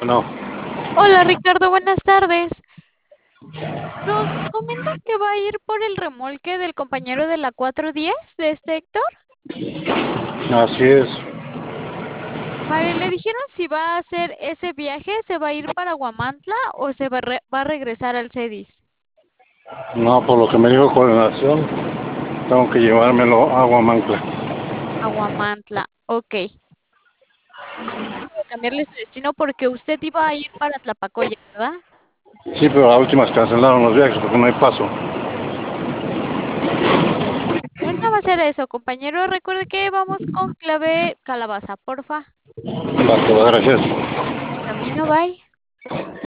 No, Hola Ricardo, buenas tardes. Nos comenta que va a ir por el remolque del compañero de la 410 de este Héctor. así es. Vale, le dijeron si va a hacer ese viaje, se va a ir para Huamantla o se va a regresar al CEDIS. No, por lo que me dijo coordinación, tengo que llevármelo a Huamancla. A Huamantla, ok. Voy a cambiarle su destino porque usted iba a ir para Tlapacoya, ¿verdad? Sí, pero a últimas cancelaron los viajes porque no hay paso. Ahorita va a ser eso, compañero. Recuerde que vamos con clave calabaza, porfa. Va, que va, gracias. Camino, bye.